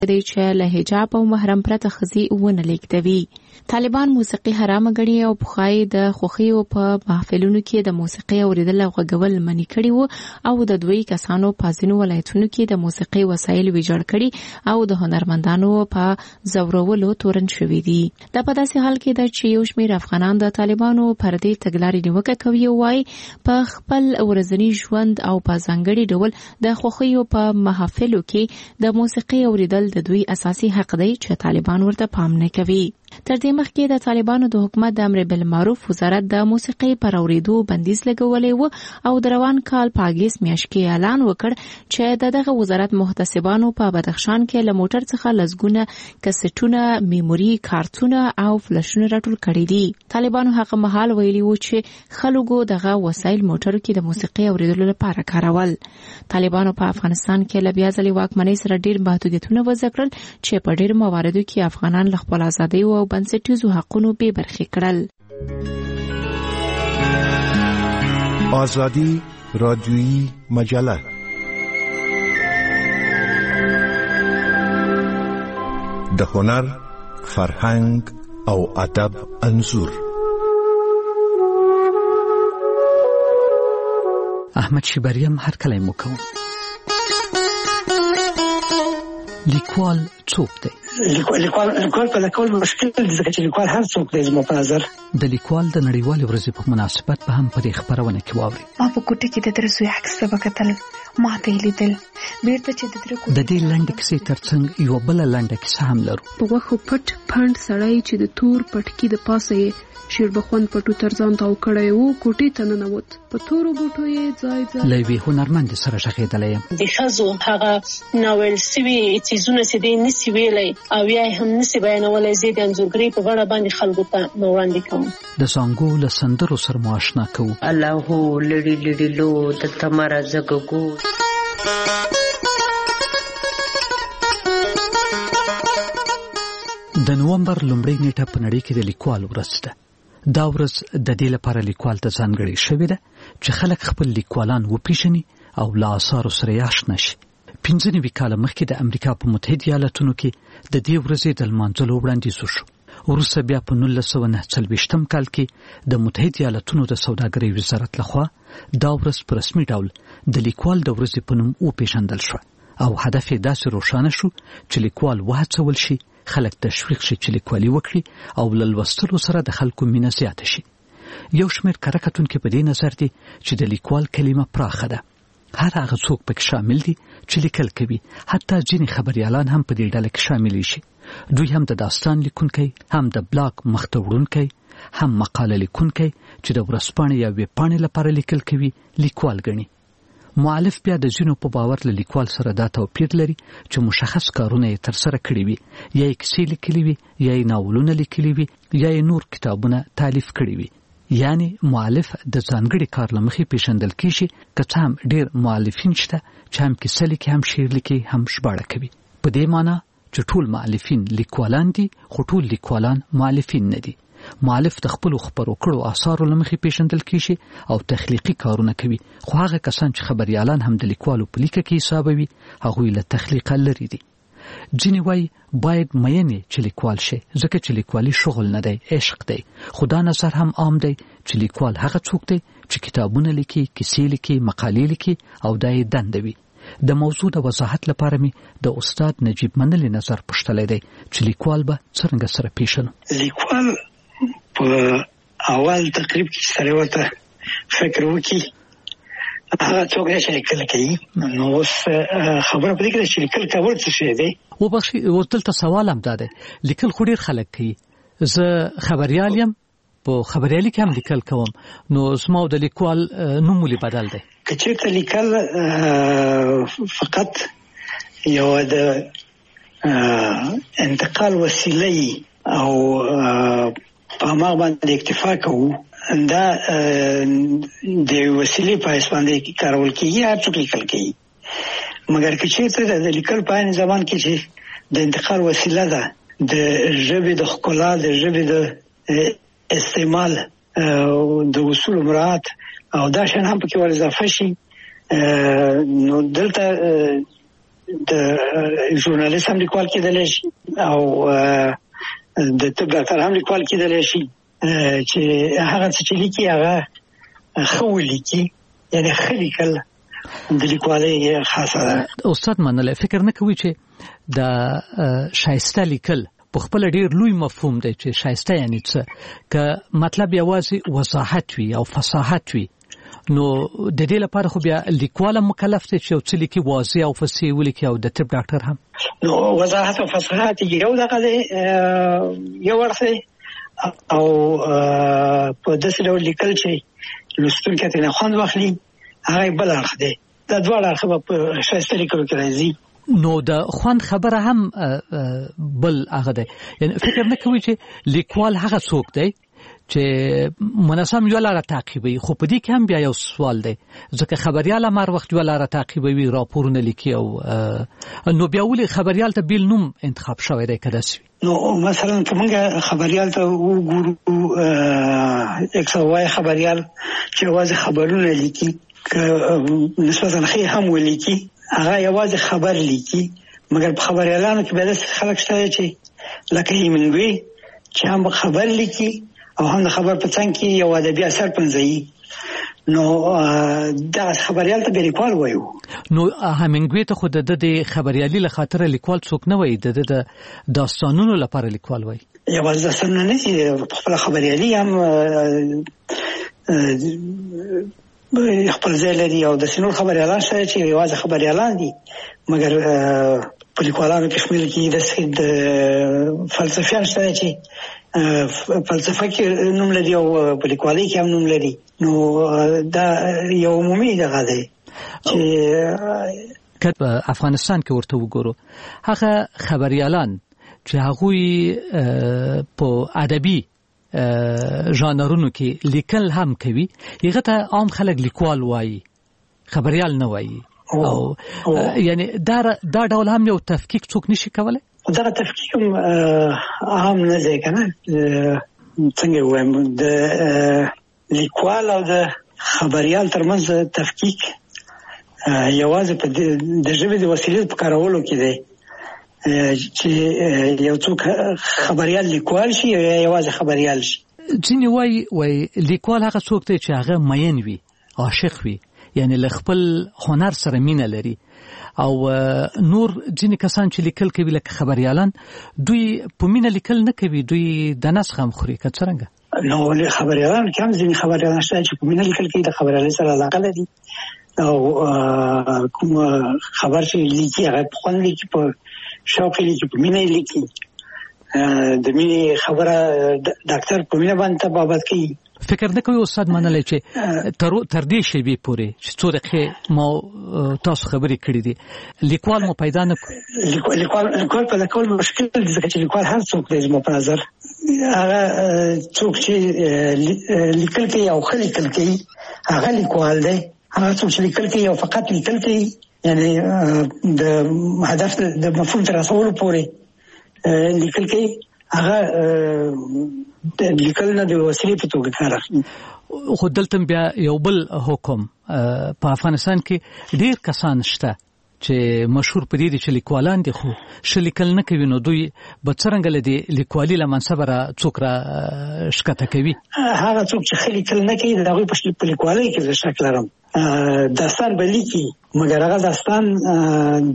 دی چې له حجاب او محرم پرته ښځې ونه لیږدوي. طالبان موسیقي حرامه ګڼي او پخوای د خوښیو په محفلونو کې د موسیقي اوریدل او غږول منع کړي وو او د دوی کسانو په ځینو ولایتونو کې د موسیقي وسایل ویجاړ کړي او د هنرمندانو په زورولو تورن شوي دي. دا په داسې حال کې ده چې یو شمېر افغانان د طالبانو پر دې تګلارې نیوکه کوي او وايي په خپل ورځني ژوند او په ځانګړي ډول د خوښیو په محافلو کې د موسیقي اوریدل د دوی اساسي حق دی چې طالبان ورته پام نه کوي. تر دې مخکې د طالبانو د حکومت د امر بالمعروف وزارت د موسیقي پر اوریدو بندیز لګولې و او د روان کال په اگست میاشت کې اعلان وکړ چې دغه وزارت محتسبانو په بدخشان کې له موټر څخه لزګونه کسټونه، میموري کارتونه او فلشونه راټول کړي دي. طالبانو هغه مهال ویلي و چې خلکو دغه وسایل موټرو کې د موسیقي اوریدلو لپاره کارول. طالبانو په افغانستان کې له بیا ځلې واکمنۍ سره ډېر محدودیتونه وضع کړل چې په ډېر مواردو کې افغانان له خپل ازادۍ او بنسټیزو حقونو بې برخې کړل. آزادی رادیویی مجله د هنر، فرهنګ او ادب انځور. احمد شیبریم هر کله مو کوم. لیکوال څوک دی؟ لیکوال په لیکل مشکل دی ځکه چې لیکوال هر څوک دی زما په نظر. د لیکوال د نړیوالې ورځې په مناسبت به هم په دې خبرونه کې واوري. ما په کوټه کې د درسوي عکس ته وکتل، ما ته لیدل بیرته چې د درکو د دې لنډ کیسې ترڅنګ یو بل لنډ کیسه هم لرو. په غوښو پټ پاند سړی چې د تور پټکی د پاسه یې شیربخون پټو ترځان تاو کړی وو، کوټې ته ننوت. په تورو بوټو یې ځای لوی هنرمند سره ژغېدلی یم. د ښځو هغه ناول سوي څیزونه چې دی نسی ویلی او یا هم نسی بیانولی، زه د انځورګرۍ په بڼه باندې خلکو ته وړاندې کوم. د زانګو له سندرو سره مو اشنا کوو. الله لړي لړي لو د تمره زګګو. د نومبر لومړۍ نیټه په نړۍ کې د لیکوال ورځ ده. دا ورځ د دې لپاره لیکوال ته ځانګړې شوې ده چې خلک خپل لیکوالان وپیژني او له آثارو سره یې آشنا شي. 15 کاله مخکې د امریکا په متحده ایالاتونو کې د دې ورځې د لمانځلو وړاندیز وشو. وروسته بیا په 1940 کال کې د متحده ایالاتونو د سوداګرۍ وزارت لخوا دا ورځ په رسمي ډول د لیکوال د ورځې په نوم وپیژندل شو او هدف یې داسې روښانه شو چې لیکوال وهڅول شي خلک تشویق شي چې لیکوالي وکړي او له لوستلو سره د خلکو مینه زیاته شي. یو شمېر کره کتونکي په دې نظر دي چې د لیکوال کلمه پراخه ده. هر هغه څوک پکې شامل دي چې لیکل کوي، حتی ځینې خبریالان هم په دې ډله کې شامل شي. دوی هم د داستان لیکونکی، هم د بلاګ مخته وړونکی، هم مقاله لیکونکی چې د ورځپاڼې یا ویبپاڼې لپاره لیکل کوي لیکوال ګڼي. مؤلف بیا د ځینو په باور له لیکوال سره دا توپیر لري چې مشخص کارونه یې ترسره کړي وي، یا یې کیسې لیکلي وي، یا یې ناولونه لیکلي وي، یا یې نور کتابونه تالیف کړي وي. یعنی مؤلف د ځانګړي کار له مخې پیژندل کیږي، که څه هم ډېر مؤلفین شته چې هم کیسه لیکي، هم شعر لیکي، هم ژباړه کوي. په دې معنی چې ټول مؤلفین لیکوالان دي، خو ټول لیکوالان مؤلفین نه دي. مؤلف د خپل خبرو کړو آثارو لمخې پیژندل کیږي او تخلیقي کارونه کوي، خو هغه کسان چې خبريالان هم د لیکوالو په لیکه کې حسابوي هغه له تخلیق لري دي. ځینې وایي باید مینې چې لیکوال شي ځکه چې لیکوالي شغل نه دی، عشق دی. خدا نظر هم عام دی چې لیکوال هغه څوک دی چې کتابونه لیکي، کیسې لیکي، مقالې لیکي او دا یې دنده وي. د موضوع د وضاحت لپاره می د استاد نجیب منلی نظر پوښتلی دی چې لیکوال به څرنګه سره پیژنو. لیکوال په اول تقریب کې سره ورته فکر وکړي هغه څوک چې لیکل کوي. نو اوس خبره پدې کې چې لیکل کول څه شي دی. ورته سوال هم ده، لیکل خو ډېر خلک کوي. زه خبريال یم، په خبريالي کې هم لیکل کوم، نو زما د لیکوال نوم ولې بدل دی؟ که چېرته لیکل فقط یو د انتقال وسیله او په هغه باندې اکتفا کوو، دا د وسیلې په اساس باندې کارول کېږي، هر څوک لیکل کوي. مګر که چېرته د لیکل په عین زمان کې چې د انتقال وسیله ده، د ژبې د ښکلا، د ژبې د استعمال د اصول مراعات او دا شان هم پکې ور اضافه شي، نو دلته د ژورنالیست هم لیکوال کېدلی شي او د طب ډاکټر هم لیکوال کېدلی شي چې هغه څه چې لیکي هغه ښه ولیکي، یعنې ښه لیکل د لیکوالۍ خاصه ده. استاد منله فکر نه کوي چې د شایسته لیکل په خپل ډیر لوی مفهوم دی چې شایسته یعنی څه، که مطلب یوازې وضاحت وي او فصاحت وي نو د دې لپاره خو بیا لیکوال مکلف دی چې څه لیکي واضح او فصیح ولیکي او د طب ډاکټر هم. نو وضاحت او فصاحت یو دغه دی، یو ورته او په داسې ډول لیکل چې لوستونکي ته نه خوند واخلي هغه بل اړخ دی. دا دواړه اړخ په شایسته لیکلو کې راځي. نو د خوند خبره هم بل هغه دی، یعنی فکر نه کوي چې لیکوال هغه څوک دی چې منظم یو لاره تعقیبوي. خو په دې کې هم بیا یو سوال دی، ځکه خبريال هر وخت یو لاره تعقیبوي، راپورونه لیکي او نو بیا ولې خبريال ته بیل نوم انتخاب شوی دی کده سوي؟ نو مثلا کومه خبريال ته وګورو، اکثر خبريال چې واځي خبرونه لیکي نسبتا خیر هم ولیکي، هغه یوازې خبر لیکي، مګر په خبريالانو کې به د خلک شته چې لکه هیمنګوی چې هم خبر لیکي او هم د خبر په څنګ کې یو ادبي اثر پنځي. نو دا خبريال ته لیکوال وایو. نو هیمنګوی ته خود د خبريالي له خاطر لیکوال څوک نه وایي، د داستانونو لپاره لیکوال وایي. یوازې داستانونه نه دي، خپل خبريالي هم خپل ځای لري او د سينور خبريالان شته چې یوازې خبريالان دي، مګر په لیکوالانو کې شمېر کې د فلسفیان شته چې فلسفه کې نوم لري او په لیکوالۍ کې هم نوم لري. نو دا یو عمومي دغه دی چې په افغانستان کې ورته وګورو، هغه خبريالان چې هغوی په ادبي ژانرونو کې لیکل هم کوي، هغه ته عام خلک لیکوال وایي، خبريال نه وایي. او یعنی دا ډول هم یو تفکیک څوک نشي کولای. دا تفکیک هم نه دی کنه، څنګه وایم د لیکوال او د خبريال ترمنځ تفکیک یوازې په د ژبې د وسیلې په کارولو کې دی چې یو څوک خبريال لیکوال شي یا یوازې خبريال شي. ځینې وایي لیکوال هغه څوک دی چې هغه مین وي، عاشق وي، یعنی له خپل هنر سره مینه لري. او نور ځینې کسان چې لیکل کوي لکه خبريالان، دوی په مینه لیکل نه کوي، دوی د نسخ هم خوري. که څرنګه نو خبريالان کوم ځینې خبريالان شته چې په مینه لیکل کوي، د خبريالۍ سره علاقه لري او کوم خبر چې لیکي هغه په خوند لیکي، په شوق لیکي، په مینه لیکي. د مینې خبره ډاکټر په مینه باندې تبابت کوي. فکر نه کوي استاد منلای چې تر دې شی به پوره چې څو دقیقې ما تاسو خبرې کړې دي لیکوال مو پیدا نه لیکوال په کول مشکل دي، ځکه چې لیکوال هر څوک دی زما په نظر. هغه څوک چې لیکل کوي او خلک لیکل کوي هغه لیکوال دی. هغه څوک چې لیکل کوي او فقط لیکل کوي، یعنی د هدف د مفهوم تر رسولو پورې لیکل کوي، هغه د لیکل نه د وسیلې په توګه کار اخلي. خو دلته بیا یو بل حکم په افغانستان کې ډیر کسان شته چې مشهور پدې دي چې لیکوالان دي خو شلیکل نه کوي، نو دوی به څنګه لدی لیکوالي لمنصب را څوک را شکته کوي. هغه څوک چې خلیکل نه کوي دغه په لیکوالۍ کې څه شک لرم. داستان به لیکي، مګر هغه داستان د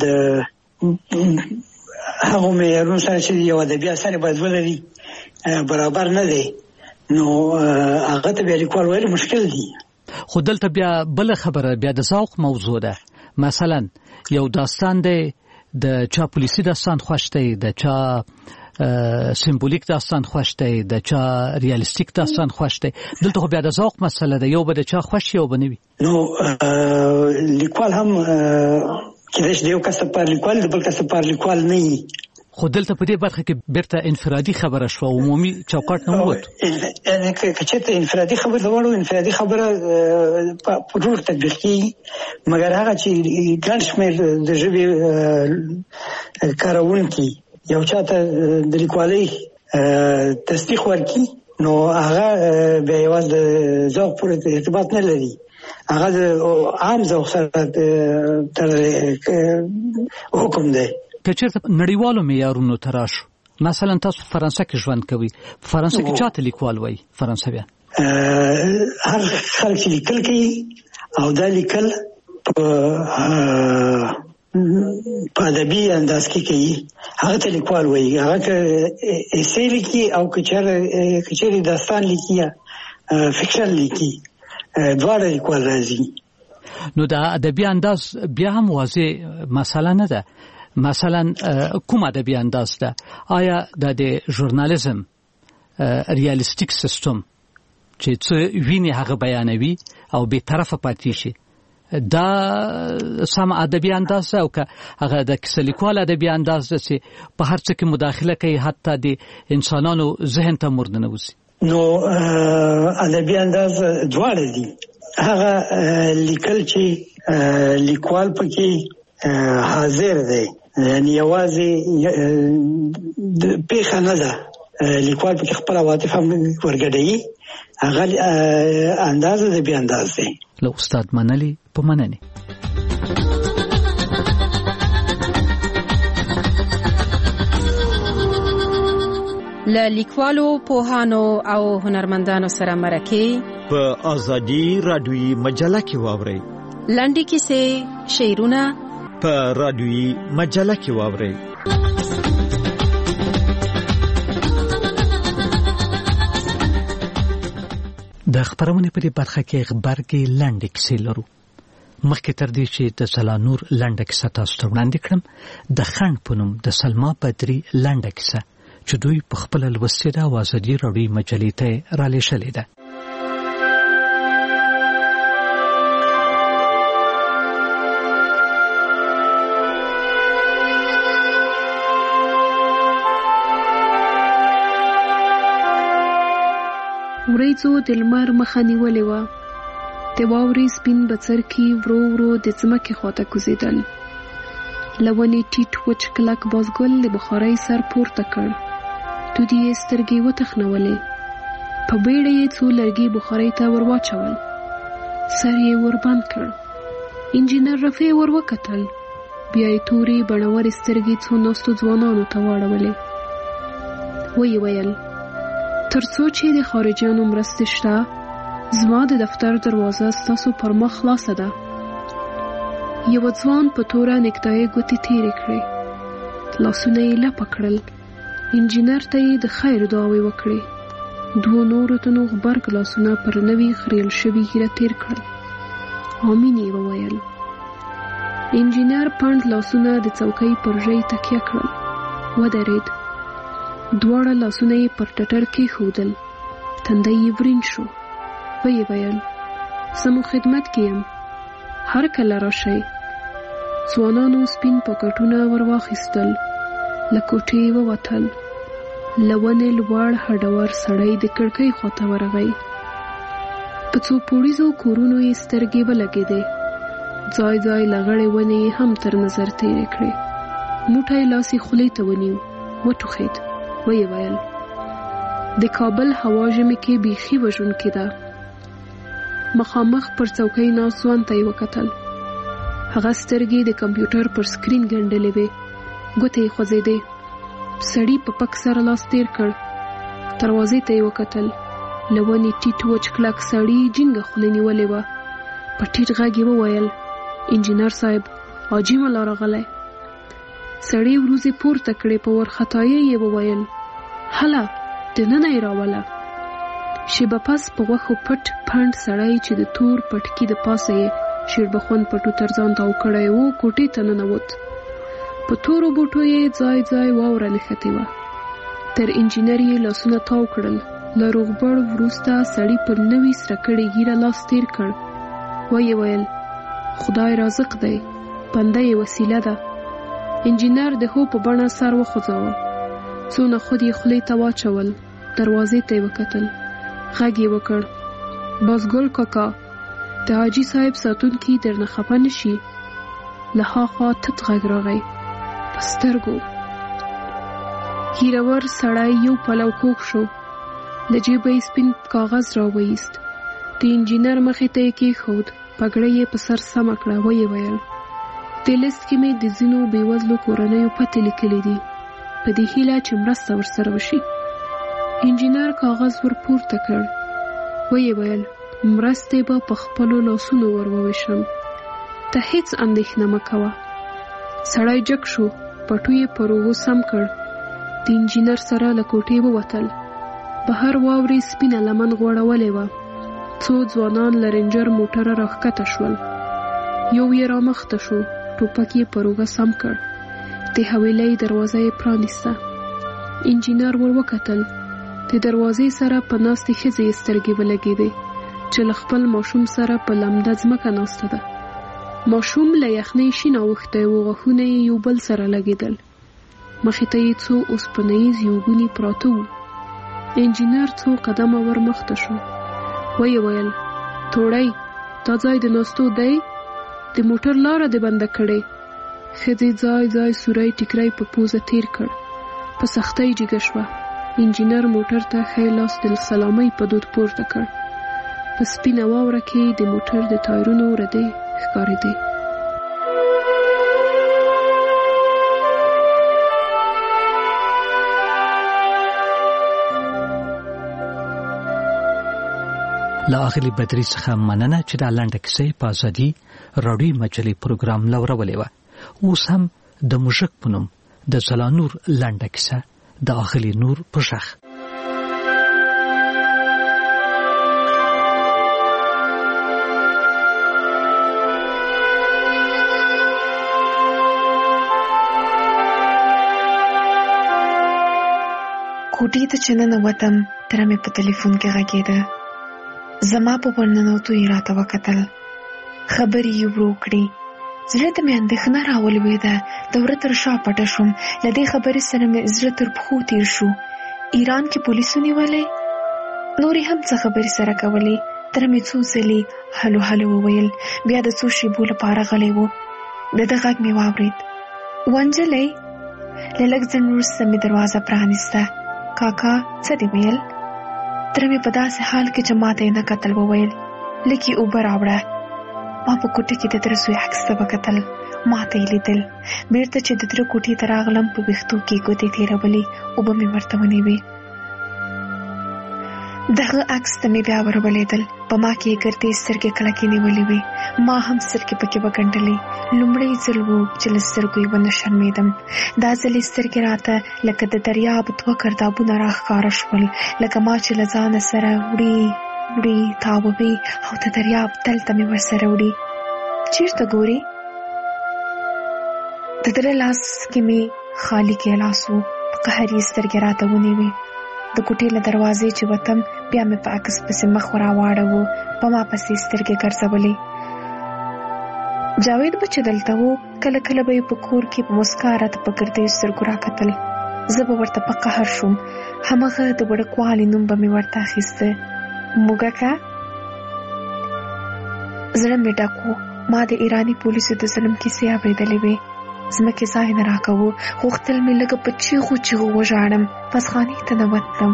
هغه معیارونو سره چې یو ادبي اثر باید ولري برابر نه دی، نو هغه ته بیا لیکوال ویل مشکل دي. خو دلته بیا بل خبره بیا د ذوق موضوع ده. مثلا یو داستان دی، د چا پولیسي داستان خوښ دی، د چا سمبولیک داستان خوښ دی، د چا ریالیستیک داستان خوښ دی. دلته خو بیا د ذوق مسله ده، یو به د چا خوښ یو به نه وي. نو لیکوال هم کله چې یو کس په لیکوال د بل کس په لیکوال نه وي. خو دلته په دې برخه کې بیرته انفرادي خبره شو، عمومي چوکاټ نه ووت. یعنی کچته انفرادي خبره وړو، انفرادي خبره په ډور تطبیق کیږي، مګر هغه چې ګڼ شمېر د ژبې کارونکي یو چاته د لیکوالۍ تصدیق ورکړي، نو هغه به یوازې د ذوق پورې ارتباط نه لري. هغه عام ذوق سره تر حکم دی. که چېرته نړیوالو معیارونو ته راشو، مثلا تاسو فرانسه کې ژوند کوئ، فرانسه کې چاته لیکوال وایي فرانسویان؟ هر خلک چې لیکل کوي او دا لیکل په ادبي انداز کې کوي هغه ته لیکوال وایي. هغه که ایسې لیکي او که چېرې داستان لیکي یا فکشن لیکي دواړه لیکوال راځي. نو دا ادبي انداز بیا هم واضح مسله نه ده. مثلا کوم ادبي انداز ده؟ آیا د ژورنالیزم ریالیستیک سیستم چې څه ویني هغه بیانوي او به طرفه پاتې شي، دا سم ادبي انداز او که هغه د کیسه لیکوال ادبي انداز ده چې په هر څه کې مداخله کوي، حتی د انسانانو ذهن ته ورننه وځي؟ نو ادبي انداز دواړه دي. هغه لیکل چې لیکوال پکې حاضر دی، یعنی یوازې پیښه نه ده، لیکوال پکې خپل عواطف هم ورګډوي، هغه انداز ادبي انداز دی. له استاد منلي په مننه. له لیکوالو، پوهانو او هنرمندانو سره مرکه په ازادي رادیوي مجله کې واورئ. لنډې کیسې، شعرونه په رادیوي مجله کې واورئ. د خبرونه په دې برخه کې خبرګي لنډې کیسې لرو. مخکې تر دې چې د سلانور لنډه کیسه تاسو ته وړاندې کړم، د خند په نوم د سلما بدري لنډه کیسه چې دوی په خپل لوستې ده او ازادي رادیوي مجلې ته را لېږلې ده. وریځو د لمر مخه نیولې وه، د واورې سپین بڅرکي ورو ورو د ځمکې خواته کوزېدل. له ونې ټیټ وچ کلک بازګل د بخارۍ سر پورته کړ، دودې یې سترګې وتخنولې. په بیړه یې څو لرګي بخارۍ ته ور واچول، سر یې ور بند کړ. انجینر رفیع ور وکتل، بیا یې تورې بڼورې سترګې څو ناستو ځوانانو ته واړولې. ویې ویل: تر څو چې د خارجیانو مرستې شته، زما د دفتر دروازه ستاسو پر مخ خلاصه ده. یو ځوان په توره نیکټایي ګوتې تېرې کړې، لاسونه یې لپه کړل. انجینر ته یې د خیر دعاوې وکړې. دوو نورو ته نو غبرګ لاسونه پر نوي خریل شوي ږیره تېر کړل. آمین یې وویل. انجینر پنډ لاسونه د څوکۍ پر ژۍ تکیه کړل، ودرېد. دواړه لاسونه یې پر ټټر کېښودل، تندی یې ورین شو. ویې ویل: زموږ خدمت کې یم، هر کله راشئ. ځوانانو سپین پاکټونه ور واخیستل، له کوټې ووتل. له ونې لوړ هډور سړی د کړکۍ خواته ورغی. په څو پوړیزو کورونو یې سترګې ولګېدې، ځای ځای لغړې ونې یې هم تر نظر تېرې کړې. موټی لاس یې خولې ته ونیو، وټوخېد. ویې ویل: د کابل هوا ژمي کې بیخي وژونکې ده. مخامخ پر څوکۍ ناست ځوان ته یې وکتل. هغه سترګې د کمپیوټر پر سکرین ګنډلې وې، ګوتې یې خوځېدې. سړي په پک سره لاس تېر کړ، دروازې ته یې وکتل. له ونې ټیټ وچ کلک سړي جینګه خوله نیولې وه. په ټیټ غږ یې وویل: انجینر صاحب، حاجي ملا راغلی. سړي وروځې پورته کړې، په ورختایۍ یې وویل: هله دننه یې راوله. شیبه پس په غوښو پټ پنډ سړی چې د تور پټکي د پاسه یې شیربخون پټو تر ځان تاو کړی و، کوټې ته ننوت. په تورو بوټو یې ځای ځای واوره نښتې وه. تر انجینر یې لاسونه تاو کړل. له روغبړ وروسته سړي پر نوي سره کړې ږیره لاس تېر کړ. ویې ویل: خدای رازق دی، بنده یې وسیله ده. انجینر د هو په بڼه سر وخوځاوه. څو نخود یې خولې ته واچول. دروازې ته یې وکتل. غږ یې وکړ: بازګل کاکا، د حاجي صاحب ساتونکي درنه خفه نه شي. له هاخوا تت غږ راغی، په سترګو. ږیرور سړی یو پلو کوږ شو، له جیبه یې سپین کاغذ راوایست. د انجینر مخې ته یې کېښود، پګړۍ یې په سر سمه کړه. ویې ویل دې لیست کې مې د ځینو بېوزلو کورنیو پتې لیکلي دي په دې هیله چې مرسته ورسره وشي. انجینر کاغذ ور پورته کړ. ویې ویل مرستې به په خپلو لاسونو ور وویشم، ته هیڅ اندېښنه مه کوه. سړی جګ شو، پټو یې پر اوږو سم کړ. د انجینر سره له کوټې ووتل. بهر واورې سپینه لمن غوړولې وه. څو ځوانان له رینجر موټره راښکته شول. یو یې رامخته شو، ټوپک یې پر اوږه سم کړ. د حویلۍ دروازه یې پرانیسته. انجینر ور وکتل. د دروازې سره په ناستې ښځې یې سترګې ولګېدې چې له خپل ماشوم سره په لمده ځمکه ناسته ده. ماشوم له یخنۍ شین اوښتی و، غاښونه یې یو بل سره لګېدل. مخې ته یې څو اوسپنیز یوګوني پراته وو. انجینر څو قدمه ور مخته شو. ویې ویل توړی دا ځای د ناستو دی؟ د موټر لاره دې بنده کړې. ښځې ځای ځای سوری ټیکری په پوزه تیر کړ. په سختۍ جګه شوه. انجینر موټر ته ښی لاس د سلامۍ په دود پورته کړ. په سپینه واوره کې د موټر د ټایرونو ردې ښکارېدې. له اغلې بدري څخه مننه چې دا لنډه کیسه په ازادي راډیو مجلې پروګرام لورولې وه. اوس هم د موږک په نوم د زلانور لنډه کیسه د اغلې نور په غږ. کوټې ته چې ننوتم تره مې په تلیفون کې غږېده. زما په ورننوتو یې راته وکتل. خبرې یې ورو کړې. زړه ته مې اندېښنه راولوېده. د وره تر شا پټه شوم. له دې خبرې سره مې زړه تر پښو تیر شو. ایران کې پولیسو نیولې؟ نورې هم څه خبرې سره کولې. تره مې څو ځلې هلو هلو وویل. بیا د څو شېبو لپاره غلی و. د ده غږ مې واورېد. ونجلۍ؟ له لږ ځنډ وروسته مې دروازه پرانیسته. کاکا څه دې ویل؟ تره مې په داسې حال کې چې ما ته یې نه کتل وویل لږ یې اوبه راوړه. ما په کوټه کې د تره زوی عکس ته وکتل. ما ته یې لیدل. بیرته چې د تره کوټې ته راغلم په ویښتو کې ګوتې تېرولې. اوبه مې ورته ونیوې. دغه عکس ته مې بیا ورولېدل. په ما کې یې ګردې سترګې کلکې نیولې وې. ما هم سترګې پکې وګنډلې. لومړی ځل و چې له سترګو یې ونه شرمېدم. دا ځل یې سترګې راته لکه د دریاب دوه ګردابونه راښکاره شول، لکه ما چې له ځانه سره وړي وړي تاووي او د دریاب تل ته مې ورسره وړي. چېرته ګورې؟ د تره لاس کې مې خالي ګیلاس و. په قهر یې سترګې راته ونیوې. د کوټې له دروازې چې وتم بیا مې په عکس پسې مخ راواړوه. په ما پسې سترګې ګرځولې. جاوید به چې دلته و کله کله به یې په کور کې په مسکا راته په ګردیو سترګو راکتل. زه به ورته په قهر شوم. همغه د وړکوالي نوم به مې ورته اخیسته. موږکه. زړه مې ډک و. ما د ایراني پولیسو د ظلم کیسې اورېدلې وې. ځمکې ځای نه راکوو. غوښتل مې لږه په چیغو چیغو وژاړم. پسخانې ته ننوتم.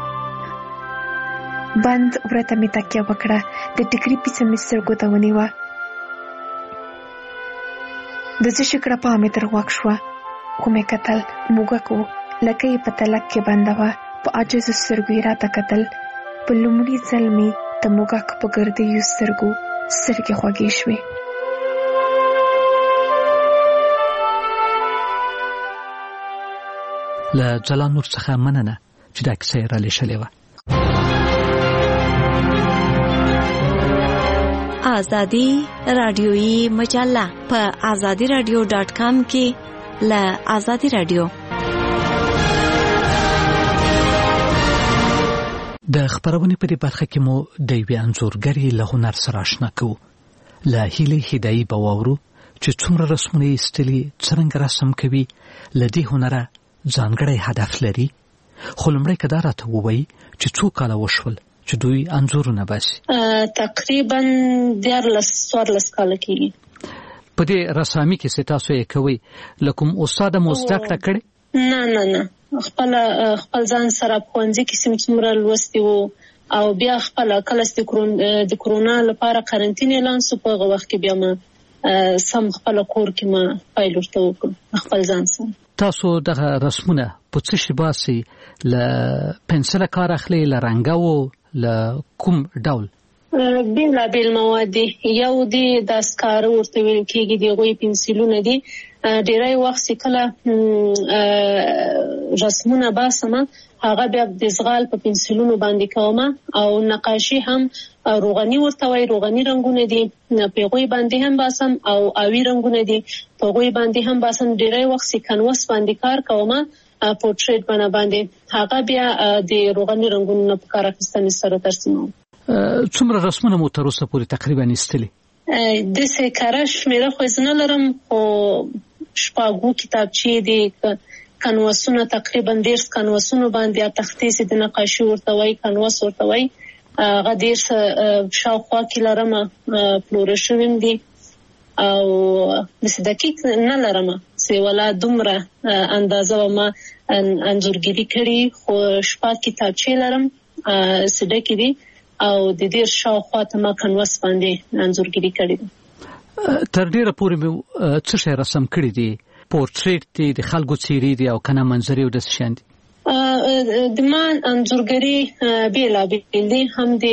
بند وره ته مې تکیه وکړه. د ټیکري پیڅه مې سترګو ته ونیوه. د څه شکړه پا مې تر غوږ شوه. خو مې کتل. موږک و. لکه یې په تلک کې بنده وه. په عاجزو سترګو یې راته کتل. په لومړي ځل مې د موږک په ګردیو سترګو سترګې خوږې شوې. له جلانور څخه مننه چې دا کیسه یې رالیږلې وه. آزادي رادیویی مجله په azadiradio.com کې له آزادي رادیو. د خبرونې په دې برخه کې مو د یوې انځورګرې له هنر سره آشنا کوو. له هیلې هدایي به واورو چې څومره رسمونه یې ایستلي، څرنګه رسم کوي، له دې هنره ځانګړی هدف لري. خو لومړی که دا راته ووایي چې څو کاله وشول چې دوی انځورونه باسي؟ تقریبا 14 کاله کېږي. په دې رسامي کې تاسو یې کوئ؟ له کوم استاد مو زده کړه کړې؟ نه خپل ځان سره ښوونځي کې څومره لوستي وو او بیا خپل کلس د کرونا لپاره قرنټین اعلان سو. په هغه وخت کې بیا ما سم خپل کور کې ما فایل ورته وکړ خپل ځان سره. تاسو دغه رسمونه په څه شي باسي؟ ل پنسل کار اخلي، ل رنګو، ل کوم ډول؟ بیل مواد یو دی د سکار ورته ویل کېږي، دی غوي پنسلونه دي. ډیری وخت کله رسمونه باسم هغه بیا د زغال په پنسلونو باندې کوم او نقاشي هم روغني ورته وای، روغني رنگونه دي په غوي باندې هم باسم او اوی رنگونه دي په غوي باندې هم باسم. ډیری وخت کانواس باندې کار کوم پورټریټ باندې هغه بیا د روغني رنگونو په کار اخیستنې سره ترسیموم. څومره رسمونه مو تر اوسه پورې تقریبا استلي؟ د څه کارش مېره خو زنه لرم او شپږو کتابچې دي، کانواسونه تقریبا 10 کانواسونه باندې تختې سي د نقاشي ورته وای، کانواس ورته وای. هغه 10 شاوخوا کې لرم فلورشوم دي او د دقیق نه لرم چې ولا دومره اندازه ما انځورګری کړی، خو شپږ کتابچې لرم سده کې دي او د دې شاوخوا ته ما کانواس باندې انځورګری کړی. تر ډیره پورې څه شی رسم کړی دي؟ پورټریټ دي، د خلکو څیرې دي او کنه منظرې او د شان دي؟ د ما انځورګری بیل دي، هم د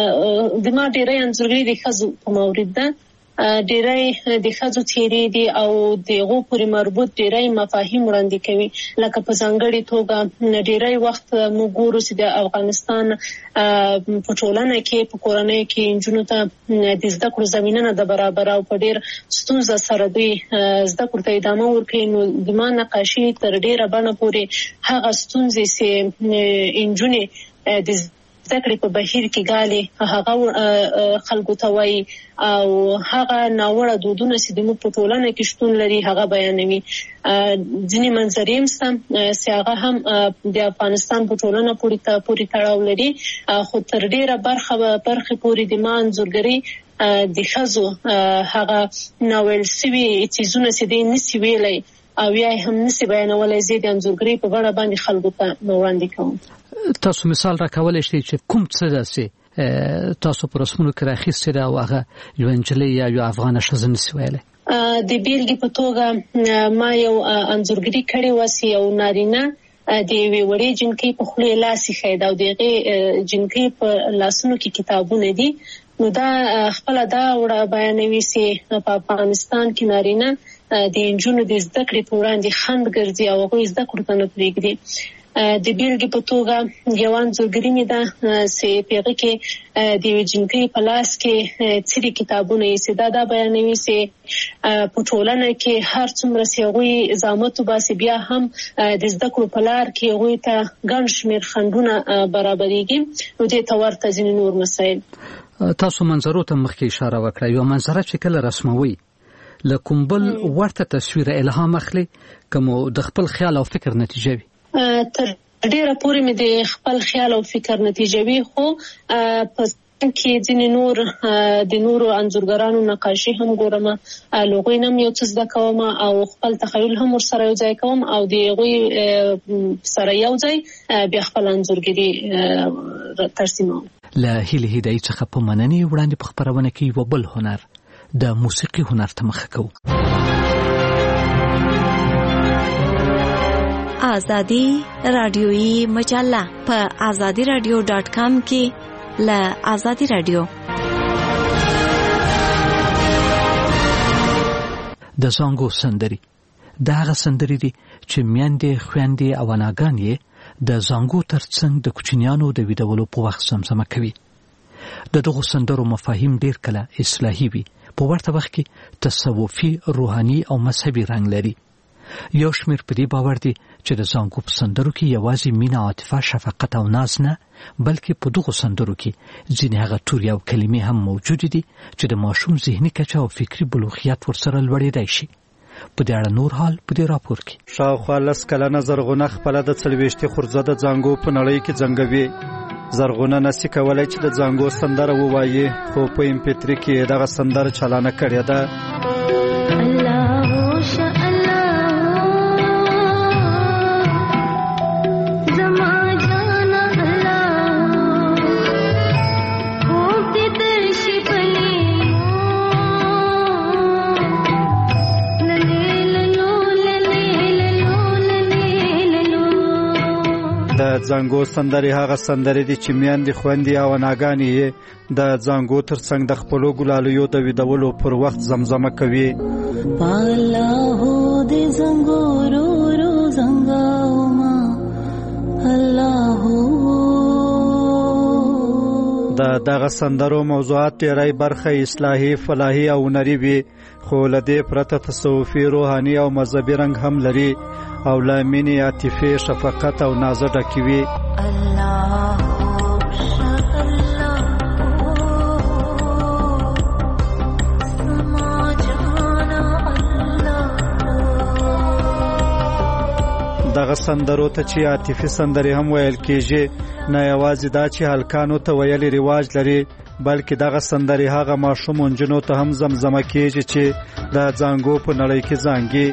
ما ډیره انځورګری د خزو په مورید ده، ډیره د خزو څیرې دي او دغه پورې مربوط ډیره مفاهیم وړاندې کوي. لکه په ځانګړي توګه ډیره وخت موږ ګورو چې د افغانستان په ټولنه کې په کورنۍ کې انجونو ته د زده کړو زمينه د برابر او په ډیر ستونزه سره دی زده کړو ته ادامه ورکړي. نو د ما نقاشي تر ډیره باندې پورې هغه ستونزې چې انجونې د ذکر په بهیر کې غالي هغه خلکو ته وای او هغه ناوړه دودونه چې د مو په ټولنه کې شتون لري هغه بیانوي. ځینې منظریم سم چې هغه هم د افغانستان په ټولنه پورې تړاو لري، خو تر ډیره برخه پورې د مان زورګری د خزو هغه ناول سوي چیزونه چې د نسی ویلای او یا هم نسی بیانولای زیات انځورګری په غړ باندې خلکو ته وړاندې کوم. تاسو مثال راکولای شئ چې کوم څه داسې تاسو پر رسمونو کې راخیستې ده او هغه یو انجلۍ یا یو افغانه ښځه نسی ویلای؟ د بیلګې په توګه ما یو انځورګری کړی وسی او نارینه د وړې جنکۍ په خولې لاسي خید او دغه جنکۍ په لاسونو کې کتابونه دي. نو دا خپل دا وړه بیانوي چې په افغانستان کې نارینه د انجونو د زده کړې په وړاندې خند ګرځي او هغه زده کړو ته نه پرېږدي. د بیلګې په توګه یو انځورګری مې ده چې پیغه کې د جنکۍ په لاس کې څری کتابونه یې دا بیانوي چې په ټولنه کې هر څومره سیغوي زامت وباسي بیا هم د زده کړو په لار کې هغوی ته ګڼ شمېر خنډونه برابرېږي. نو دې ته ورته ځینې نور مسایل. تاسو منظرو ته مخکې اشاره وکړه، یو منظره چې کله رسموي له کوم بل ورته تصویر الهام اخلي کوم د خپل خیال او فکر نتیجه وي؟ تر ډیره پورې مې د خپل خیال او فکر نتیجه وي، خو په کې ځینې نور د نورو انځورګرانو نقاشي هم ګورم، لوګوي نم یو څه زده کوم او خپل تخیل هم ورسره یو ځای کوم او د غوي سره یو ځای بیا خپل انځورګری ترسیموم. له هیله هدایت څخه په مننې وړاندې په خبرونه کې یو بل هنر د موسیقي هنر ته مخه کوو. آزادی رادیویی مجله په azadiradio.com کې له آزادی رادیو د زانګو سندري د هغه سندري دي چې میندې خويندې او اناګانې د زانګو ترڅنګ د کوچنیانو د ویډیولو په وخت سمسمه کوي. د دغه سندرو مفاهیم ډیر کله اصلاحي وي، په ورته وخت کې تصوفي، روحاني او مذهبي رنګ لري. یو شمېر په دې باور دي چې د زانګو په سندرو کې یوازې مینه، عاطفه، شفقت او ناز نه، بلکې په دغه سندرو کې ځینې هغه توري او کلمې هم موجود دي چې د ماشوم ذهني کچه او فکري بلوغیت ورسره لوړېدای شي. په دې اړه نور حال په دې راپور کې. شاوخوا 10 کلنه زرغونه خپل د 40 خورزه د زانګو په نړۍ کې ځنګوي. زرغونه نسی کولای چې د زانګو سندره ووایي، خو په MP3 کې دغه سندره چالانه کړې ده. د زنګو سندرې هغه سندرې دي چې میندې خویندې او اناګانې یې د زنګو ترڅنګ د خپلو ګلالیو د ویدولو پر وخت زمزمه کوي. الله دې زنګو رو رو زنګاوما الله. دغه سندرو موضوعات ډېری برخه اصلاحي، فلاحي او هنري وي، خو له دې پرته تصوفي، روحاني او مذهبي رنګ هم لري او له مینې، عاطفې، شفقت او نازه ډکې وي. دغه سندرو ته چې عاطفي سندرې هم ویل کېږي، نه یوازې دا چې هلکانو ته ویلي رواج لري، بلکې دغه سندرې هغه ماشوم نجونو ته هم زمزمه کېږي چې د زانګو په نړۍ کې زانګي.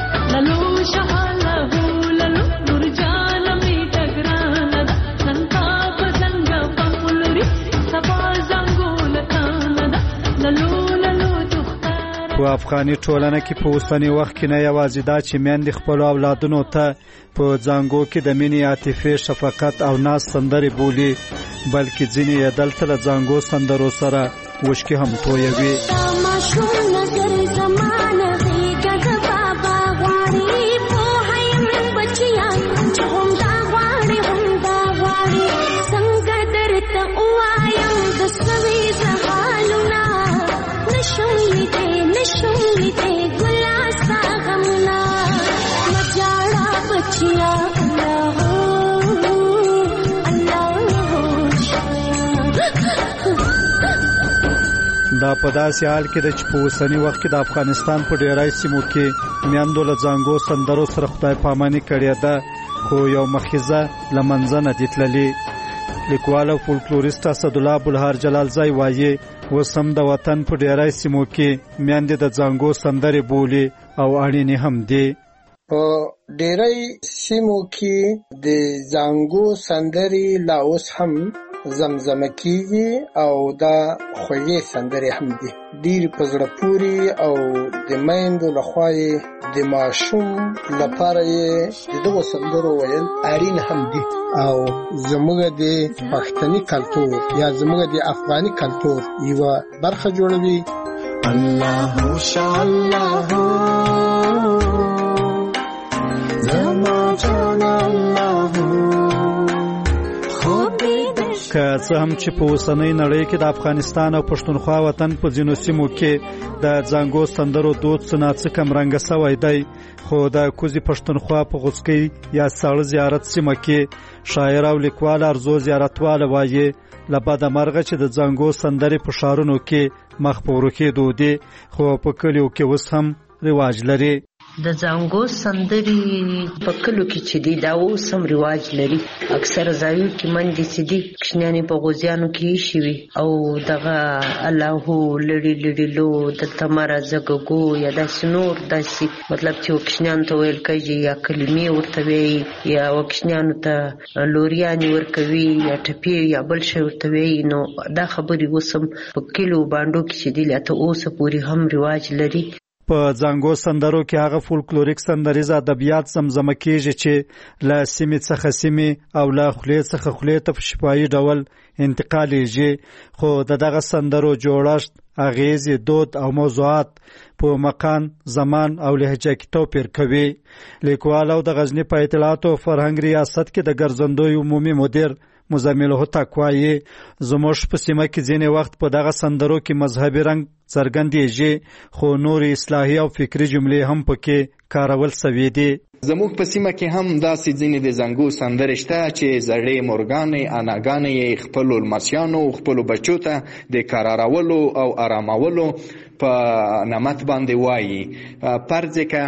په افغاني ټولنه کې په اوسني وخت کې نه یوازې دا چې میندې خپلو اولادونو ته په زانګو کې د مینې، عاطفې، شفقت او ناز سندرې بولي، بلکې ځینې یې دلته له زانګو سندرو سره وشکې هم تویوي. دا په داسې حال کې ده چې په اوسني وخت کې د افغانستان په ډیری سیمو کې میندو له زانګو سندرو سره خدای پاماني کړې ده، خو یو مخیزه له منځه نه دي تللي. لیکوال او فولکلوریست اسدالله ابوالهار جلالزی وایي اوس هم د وطن په ډیری سیمو کې میندې د زانګو سندرې بولي او اړینې هم دي. په ډیری سیمو کې د زانګو سندرې لا اوس هم زمزمه کیږي او دا خوږې سندرې هم دي. ډېر په زړه پورې او د میندو لخوا د ماشوم لپاره د دغو سندرو ویل اړین هم دي او زموږ د پښتني کلتور یا زموږ د افغاني کلتور یوه برخه جوړوي. الله شاء الله زما جان الله. که څه هم چې په اوسنۍ نړۍ کې د افغانستان او پښتونخوا وطن په ځینو سیمو کې د زانګو سندرو دود څه ناڅه کمرنګه سوی دی، خو د کوزي پښتونخوا په غوڅکۍ یا ساړه زیارت سیمه کې شاعر او لیکوال ارزو زیارتواله وایي له بده مرغه چې د زانګو سندرې په ښارونو کې مخ په ورکېدو دي، خو په کلیو کې اوس هم رواج لري. د زانګو سندرې په کلو کې چې دي دا اوس هم رواج لري. اکثر ځایو کې منډې چې دي کشنیانې په غوزیانو کې ایښي وي او دغه الله لړي لړي لو دلته مه راځه ګګو یا داسې نور داسې مطلب چې وکشنیانو ته ویل کېږي یا کلمې ورته وایي یا وکشنیانو ته لوریانې ورکوي یا ټپې یا بل شی ورته وایي. نو دا خبرې اوس هم په کلو بانډو کې چې دي لا ته اوسه پورې هم رواج لري. په زانګو سندرو کې هغه فولکلوریک سندریز ادبیات زمزمه کېږي چې له سیمې څخه سیمې او له خولې څخه خولې ته په شفاهي ډول انتقالیږي، خو دغه سندرو جوړښت، اغیزې، دود او موضوعات په مکان، زمان او لهجه کې توپیر کوي. لیکوال او د غزني په اطلاعات او فرهنګ ریاست کې د ګرځندوی عمومي مدیر مزمل هوتک وایي زموږ په سیمه کې ځینې وخت په دغه سندرو کې مذهبي رنګ څرګندېږي، خو نور اصلاحي او فکري جملې هم پکې کارول سوي دي. زموږ په سیمه کې هم داسې ځینې د زنګو سندرې شته چې زړې مورګانې اناګانې یې خپلو لمسیانو خپلو بچو ته د کرارولو او آرامولو په نعمت باندې وایي. فرض که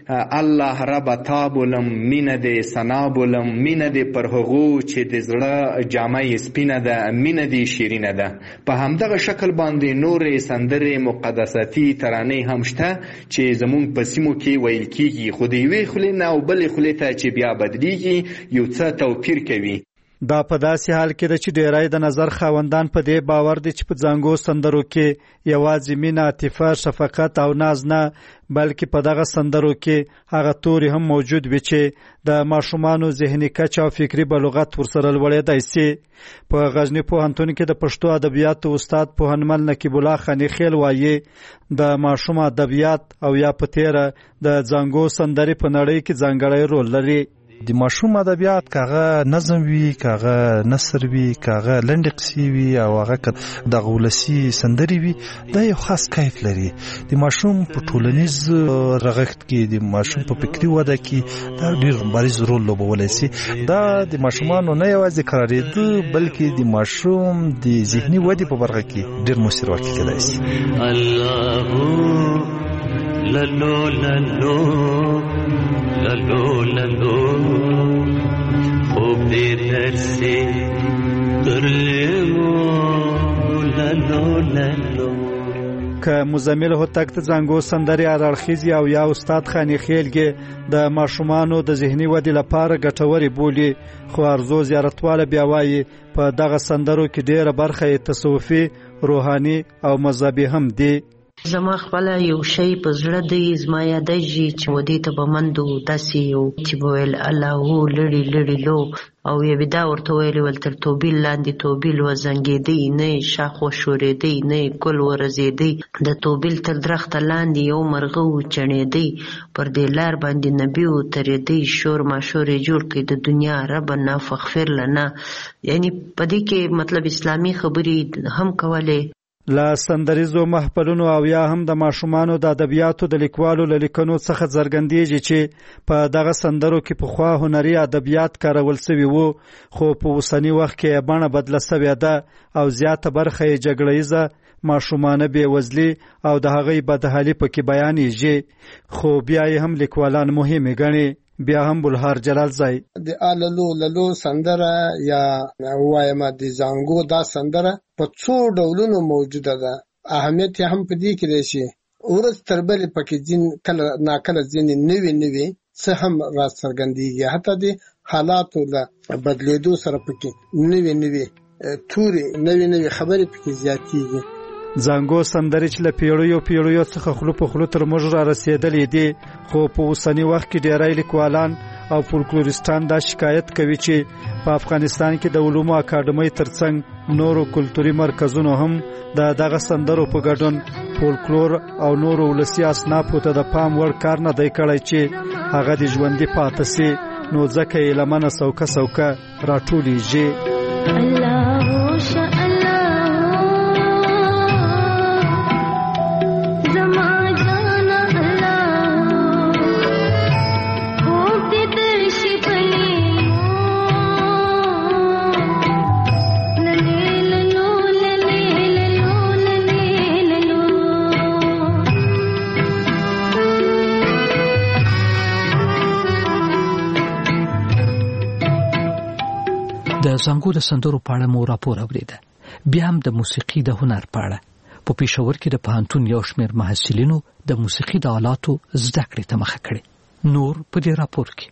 الله رب تا بولم مینه دې ثنا بولم مینه دې پر هغو چې د زړه جامه یې سپینه ده مینه دې شیرینه ده. په همدغه شکل باندې نورې سندرې مقدساتي ترانې هم شته چې زموږ په سیمو کې ویل کېږي، خو د یوې خولې نه او بلې خولې ته چې بیا بدلیږي یو څه توپیر کوي. دا په داسې حال کې ده چې ډیری د نظر خاوندان په دې باور دي چې په ځانګو سندرو کې یوازې مینه، عاطفه، شفقت او ناز نه بلکې په دغه سندرو کې هغه توري هم موجود وي چې د ماشومانو ذهني کچه او فکري بلوغت ورسره لوړېدای سي. په غزنی پوهنتون کې د پښتو ادبیاتو استاد پوهنمل نقیب الله خانیخیل وایي د ماشوم ادبیات او یا په تیره د ځانګو سندرې په نړۍ کې ځانګړی رول لري. د ماشوم ادبیات کاغه نظم وی، کاغه نثر وی، کاغه لنډ قصې وی او هغه د غولسی سندري وی، دا یو خاص کیف لري. د ماشوم په ټولنیز رغښت کې، د ماشوم په فکری وده کې دا ډیر بارز رول لوبولی سي. دا د ماشومانو نه یوازې قرارېدو بلکې د ماشوم د ذهني ودې په برخه کې ډیر مؤثر واقع کېدای سي. الله للو للو للو للو خوب دې درسي درلمو للو للو. که مزمل هوتک ته ځانګو سندرې اړخیزي او یا استاد خانیخیلګي د ماشومانو د ذهني ودې لپاره ګټوري بولي، خو ارزو زیارتواله بیا وایي په دغه سندرو کې ډیره برخه تصوفي، روحاني او مذهبي هم دي. زما خپل یو شی په زړه دی، زما یادېږي چې ودې ته به مندو داسې یو چې به ویل الله لړي لړي لو او یې بدا ورته ویلې ول تر توبیل لاندې توبیل وزنګېدی نه، شاخ وشورېدی نه، ګل ورزېدی، د توبیل تر درخته لاندې یو مرغه وچڼېدی، پر دې لار باندې نبي وترېدی، شور ماشور یې جوړ کړي د دنیا ربنا فاغفر لنا. یعنی په دې کې مطلب اسلامي خبرې هم کولې. لا سندریزو محفلونو او یا هم د ماشومانو د ادبیاتو د لیکوالو له لیکنو څخه څرګندېږي چې په دغه سندرو کې پخوا هنري ادبیات کارول سوي وو، خو په اوسني وخت کې بڼه بدله سوې ده او زیاته برخه یې جګړیزه، ماشومانه بېوزلي او د هغې بدحالي پکې بیانېږي، خو بیا یې هم لیکوالان مهمې ګڼي. بیا هم بلهار جلال زای د آللو للو سندره یا وایم د زانګو دا سندره په څو ډولونو موجوده ده. اهمیت هم په دې کې دی چې ورځ تر بلې پکې ځین کله ناکله ځینې نوي څه هم را څرګندېږي، حتی د حالاتو له بدلېدو سره پکې نوي توري نوي خبرې پکې زیاتېږي. زانګو سندرې چې له پیړیو څخه خلو په خلو تر موږ را رسېدلې دي، خو په اوسني وخت کې ډېری لیکوالان او فولکلوریستان دا شکایت کوي چې په افغانستان کې د علومو اکاډمۍ ترڅنګ نورو کلتوري مرکزونو هم دغه سندرو په ګډون فولکلور او نورو ولسي اصنافو ته د پام وړ کار نه دی کړی چې هغه د ژوندي پاتې سي، نو ځکه یې لمنه سوکه راټولیږي. د زانګو د سندرو په اړه مو راپور اوریده. بیا هم د موسیقي د هنر په اړه په پېښور کې د پوهنتون یو شمېر محصلینو د موسیقي د آلاتو زده کړې ته مخه کړې. نور په دې راپور کې.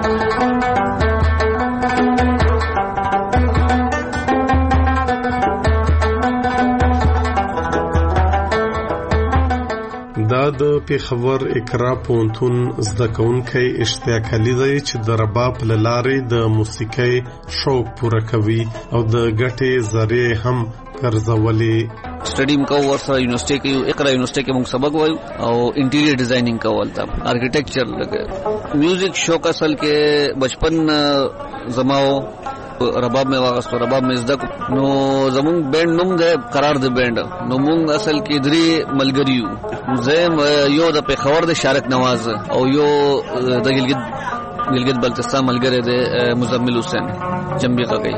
دا د پېښور اقرا پوهنتون زده کوونکی اشتیاق علي دی چې د رباب له لارې د موسیقۍ شوق پوره کوي او د ګټې ذریعې هم ګرځولې. سټډي مکو ورسره یونیورسيټي کې اقرا یونیورسيټي کې موږ سبق وایو او انټیریئر ډیزاینینګ کول تا آرکیټیکچر لګي. میوزیک شوق اصل کې بچپن زماو رباب میں واغستو، رباب میں زده نو زمون بینډ نوم ده قرار ده بینډ نو مونږ اصل کې درې ملګریو، زم یو د پېښور د شارک نواز او یو د ګلګت بلتستان ملګری ده مزمل حسین جنبی غږی.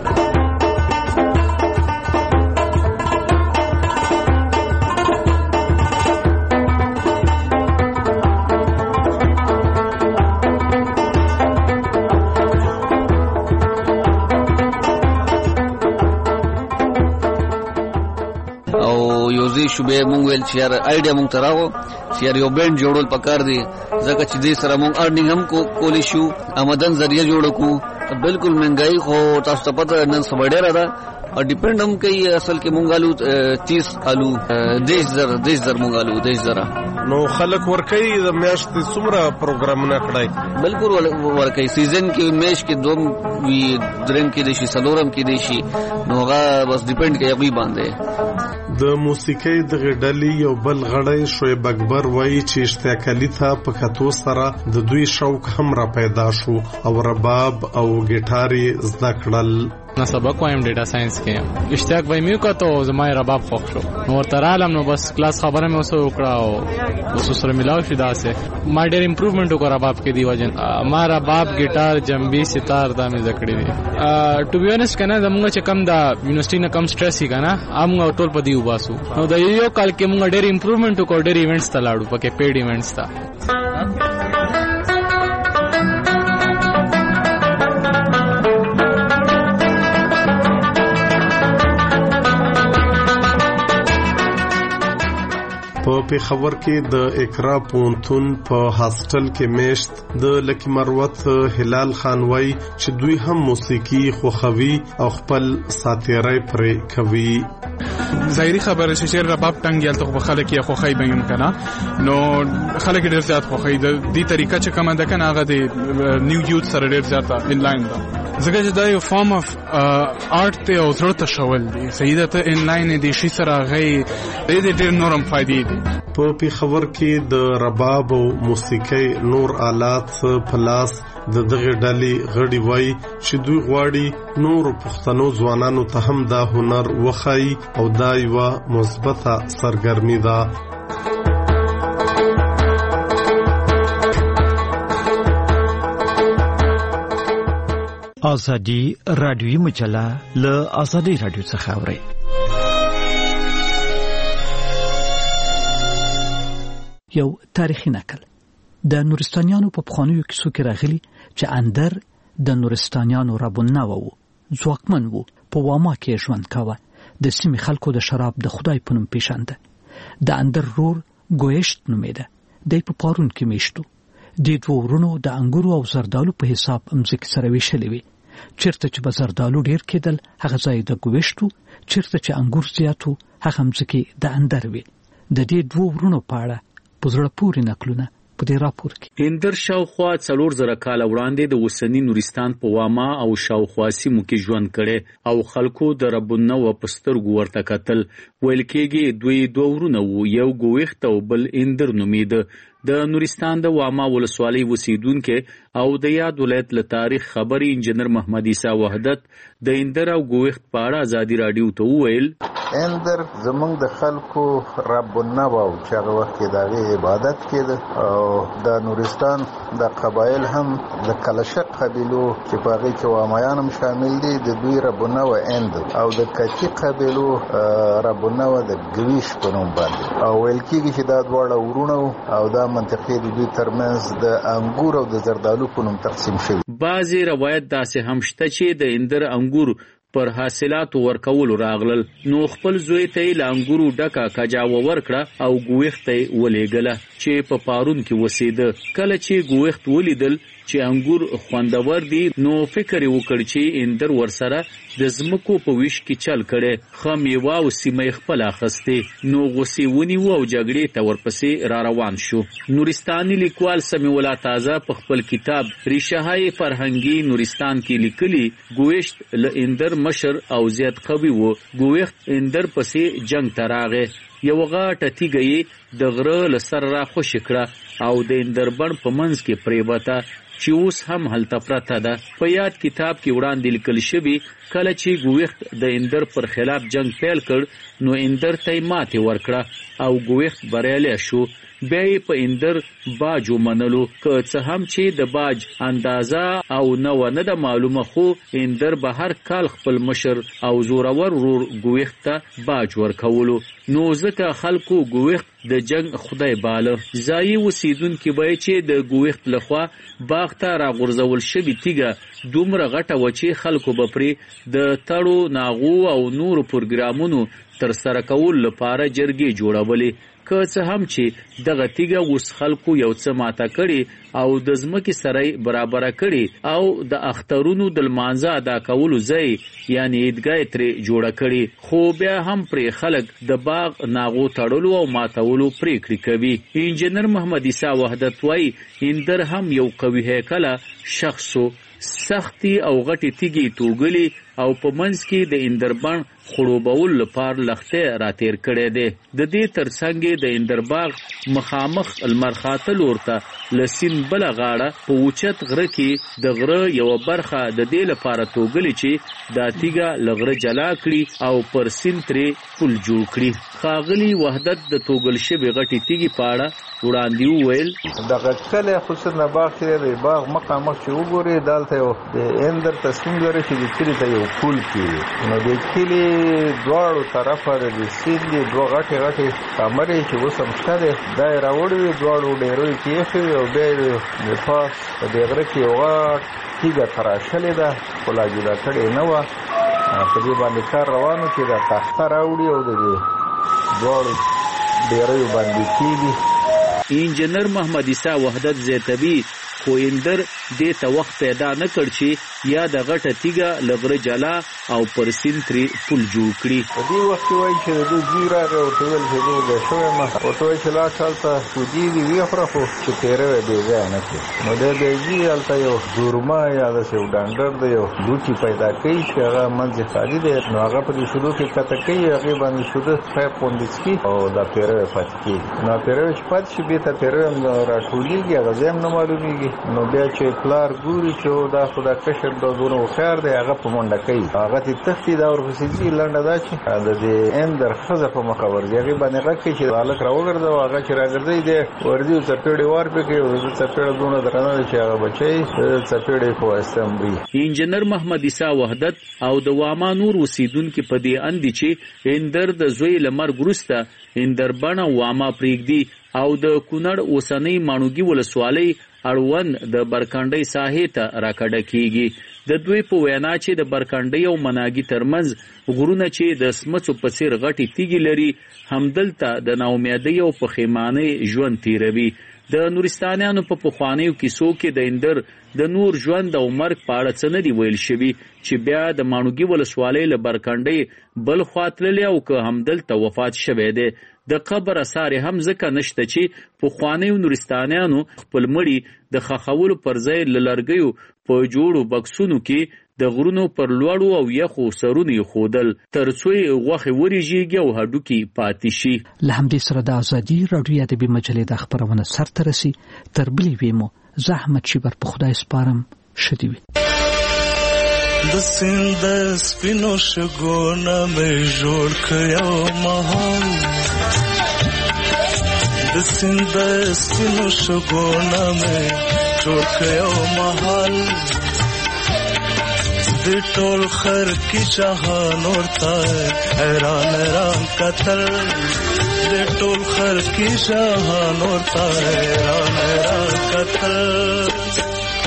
شوبې مونږ ویل چې یار آیډیا مونږ تراو چې یار یو بینډ جوړول پکار دی، ځکه چې دې سره مونږ ارنینګ هم کولی شو، آمدن ذریعہ جوړ کو بالکل مهنګای خو تاسو ته پته نن سبا ډیره ده او ډیپند هم کوي اصل کې مونږ آلو 30 آلو 10,000 مونږ آلو 10,000 نو خلک ورکي د میاشتې څومره پروګرامونه کړای بالکل ورکي سیزن کې میش کې دوم وی درم کې د شي سلورم کې د شي نو هغه بس ډیپند کوي باندې د موسیقۍ د غډلې یو بل غړی شعیب اکبر وایي چې اشتیاقلي ته په کتو سره د دوی شوق هم را پیدا شو او رباب او ګیټاري زده کړل نه سبق وایم ډیټا ساينس کې اشتیاق وای میو کا ته زما رباب خوښ شو نو ترالم نو بس کلاس خبره مې وسو وکړه او وسو سره ملاو شي داسه ما ډېر امپروومنت وکړ رباب کې دی وجن ما رباب ګیټار جنبي ستار دا مې ذکرې دي ټو بي اونست کنه زموږ چې کم دا یونیورسيټي نه کم سټرس هی کنه موږ ټول په دی وباسو نو دا یو کال کې موږ ډېر امپروومنت وکړ ډېر ایونټس ته لاړو پکې پیډ ایونټس ته په پیښور کې د اقرا پونتون په هاستل کې میشت د لکی مروت هلال خان وای چې دوی هم موسیقي خوخوي او خپل ساتیرای پرې کوي ظاهري خبره چې رباب ټنګ یالته خو خلک یې خوخی بیم کنه نو خلک ډیر زیات خوخی د دې طریقه چې کومه ده کنه هغه د نیو یوت سره ډیر زیات ان لاین ده ځکه چې دا یو فارم اف آرت ته او زړه ته شول دي سیده ته ان لاین دي شي سره غي ډیر نورم فائدې دي په پیښور کې د رباب او موسیقي نور آلات پلاس د دغه ډلې غړي وای چې دوی غواړي نور پښتنو ځوانانو ته هم دا هنر وخی او دا یو مثبته سرګرمي ده ازادي رادیوي مجله له ازادي رادیو څخه اوري یو تاریخي نقل د نورستانیانو په پخوانیو کیسو کې راغلي چې اندر د نورستانیانو ربونه وو ځواکمن وو په واما کې ژوند کاوه د سیمې خلکو د شراب د خدای په نوم پیژانده د اندر رور ګویشت نومېده د په پارون کې میشتو د دوه ورونو د انګورو او زردالو په حساب امزک سره ویشلې وي چیرته چې بازاردالو ډیر کېدل هغه ځای د ګویشتو چیرته چې انګور زیاتو هغه امزکې د اندر وي د دې دوه ورونو په اړه پزړه پورې نقلونه په دې راپور کې اندر شاوخوا 4000 کال وړاندې د وسنی نورستان په واما او شاوخوا سیمو کې ژوند کړي او خلکو د ربونه و پسترګو ورته کتل ویل کېږي دوی دوه ورونه وو یو ګوښت او بل اندر نومید د نورستان د واما ولسوالۍ وسیدونکو او د یاد ولایت له تاریخ خبري انجنیر محمد عیسی وحدت د اندر او ګوښت په اړه ازادي رادیو ته وویل اندر زمونږ د خلکو ربونه او چې هغه وخت کې د عبادت کېده او د نورستان د قبایل هم د کلشق قبیلو چې په هغه کې وامایان هم شامل دي د دوی ربونه و اندر او د کچی قبیلو ربونه و د ګویش په نوم باندې او ویل کېږي چې دا دواړه ورونه او دا منطقې د دوی ترمنځ د انګور او د زردالو په نوم تقسیم شوی بعضی روایت داسې هم شته چې د اندر انګور پر حاصلات ورکول راغلل نو خپل زوی ته لانګورو ډکا کجاو ورکړه او ګوښت ولېګله چې په پارون کې وسیده کله چې ګوښت ولیدل چې انګور خوندور دي نو فکر وکړ چې اندر ورسره د زمکو په ویش کې چل کړي خمیوا او سیمه خپل اخسته نو غوسی ونی وو جګړې ته ورپسې را روان شو نورستاني لیکوال سمیع الله تازه په خپل کتاب ریشه‌های فرهنګي نورستان کې لیکلي ګوښت ل اندر مشر او زیات قوي وو ګوښت اندر پسې جنگ تراغه یو غاټه تیګي د غره لسر را خوش کړه او د اندربن په منځ کې پریبته چې اوس هم هلته پرته ده په یاد کتاب کې وړاندې لیکل شوی کله چې ګوښت د اندر پر خلاف جنگ پیل کړ نو اندر ته ماته ورکړه او ګوښت بریالی شو بیا په اندر باج ومنلو که څه هم چې د باج اندازه او نه د معلومه خو اندر به هر کال خپل مشر او زورور ورور ګوښت ته باج ورکولو نو ځکه خلکو ګوښت د جنگ خدای باله ځای وسیدونکو به چې د ګوښت لخوا باغ ته راغورځول شوی تیګه دومره غټه و چې خلکو به پرې د تړو ناغو او نور پروګرامونو تر سره کول لپاره جرګې جوړولې که څه هم چې دغه تیګه اوس خلکو یو څه ماته کړي او د ځمکې سره برابر کړي او د اخترونو د لمانځه ادا کولو ځای یعنی عیدګاه ترې جوړه کړي، خو بیا هم پرې خلک د باغ ناغو تړلو او ماتولو پریکړې کوي. انجنیر محمد عیسی وحدت وایي اندر هم یو قوي هیکله شخصو، سختي او غټي تیږي توګلي او په منځ کې د اندربان خړوبول لپاره لخته راتیر کړي دي. د دې ترڅنګ د اندرباغ مخامخ المرخاته لورته لسین بل غاړه په اوچت غره کې د غره یو برخه د دې لپاره توګلي چې د تیګه لغره جلا کړي او پر سین ترې پل جوړ کړي. خاغلی وحدت د توګل شوی غټي تیګي پاړه وړاندې ویل دغه کله حسن باغ کې د باغ مخامخ چې وګوري دالته یو د اندر تصمیم لري چې د کلی ته یو پل کې نو د کلی دواړو طرفه د سیندي دوه غټي کمرې چې وسم شته دا راوړي دواړو ډېرې کې او د پاس د غره کې یو تیګه تراشلې ده خو لا جوړه کړې نه وه. په دې باندې کار روانو چې د تخته راوړي او د دواړو ډېرې باندې کېږي. انجنیر محمد عیسی وحدت زیتبی خو اندر دې ته وخت پیدا نه کړ چې یا د غټه تیګه لغره جلا او پر سین ترې پل جوړ کړي. په دې وخت کې وایي چې د دوی راغی او ټول چې د شوی ما او ټول چې لا چالته سودی دی وی خره خو چې تیرې دی ځای نه کې نو د دې الته یو دورما یا د یو ډانډر دی یو لوټي پیدا کوي چې هغه منځ خالي دی نو هغه په دې شروع کې کته کوي هغه باندې شوده پای پوندسکی او د تیرې پاتې نو تیرې شپات شي به ته تیرې راټولېږي هغه زم نه معلومیږي نو بیا چې پلار ګوري چې دا خدا کشر د دونو خیر دی هغه په منډه کوي هغه ته تختی دا ورپسې لنډه دا چې د دې اندر خزه په مخاور دی هغه باندې غږ کوي چې الک راوګرځي هغه چې راګرځي دی ورځي چپېړې ور پکې او چپېړې دونه درنه چې هغه بچي چپېړې په اسمبلی. انجنیر محمد عیسی وحدت او د واما نور اوسیدونکو په دې اندي چې اندر د زوی لمر ګرسته اندر بڼه واما پریږدي او د کونړ اوسنۍ مانوګي ولسوالۍ اړوند د برکانډۍ ساحې ته راکډه کیږي. د دوی په وینا چې د برکانډۍ او مناګي ترمنځ غرونه چې د سمڅو په څیر غټي تیږي لري همدلته د ناامیدۍ او پښیمانۍ ژوند تیروي. د نورستانیانو په پخوانیو کیسو کې د اندر د نور ژوند او مرګ په اړه څه نه دی ویل شوي چې بیا د مانوګي ولسوالۍ له برکانډۍ بل خوا تللی او که همدلته وفات شوی دی. د قبر اثار هم ځکه نشته چې پخوانیو نورستانیانو خپل مړي د خښولو پر ځای له لرګیو په جوړو بکسونو کې د غرونو پر لوړو او یخو سرونو ښودل تر څو غوښې ورژېږي او هډوکي پاتې شي. له همدې سره د ازادي راډیو ادبي مجلې د خپرونه سرته رسي. تر بلې ویمو زه احمد شیبر په خدای سپارم. ښه دې وي. د سیند سپینو شګونه مې جوړ کړو مهال د سیند سپینو شګونه مې جوړ کړو مهال د ټول خر کی جهان ورته حیران قتل د ټول خر کی جهان ورته حیران قتل.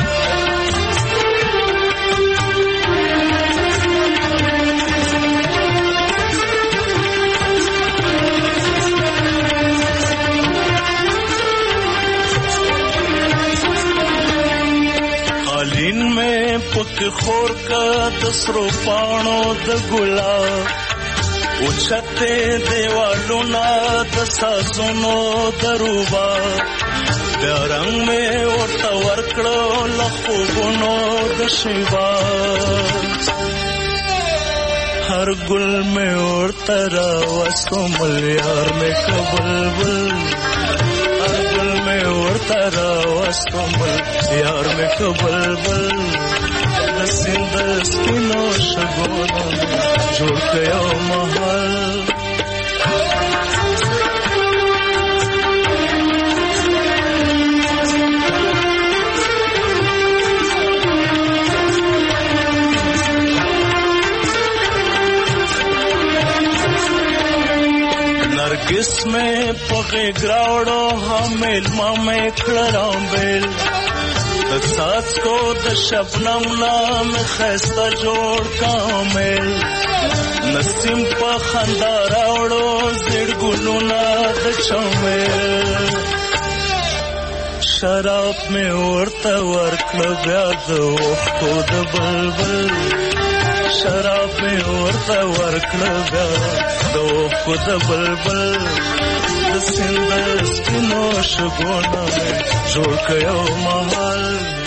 قالین میں پک خور کا دسرو پانو د ګلاب اوچته دیوالو نا د سازونو دروبا درنګ میں ورته ورکړو لخوګونو د شیوا هر ګل میں ورته راوستو ملیار میں کبلبل میں ورته راوستم یار مې کبلبل د سیند سپینو شګونو جوړ کړو مهال नरगिस में पगे ग्रावड़ो हमेल मामे खड़राम बेल د څاڅکو د شبنم نام خسته جوړ کامل نسیم په خندا راوړو زړ ګلونه د چمل شراب مې ورته ورکړه بیا د اوښکو د بلبل شراب مې ورته ورکړه بیا د اوښکو د بلبل د سیند سپینو شګونه مې جوړ کړ یو محل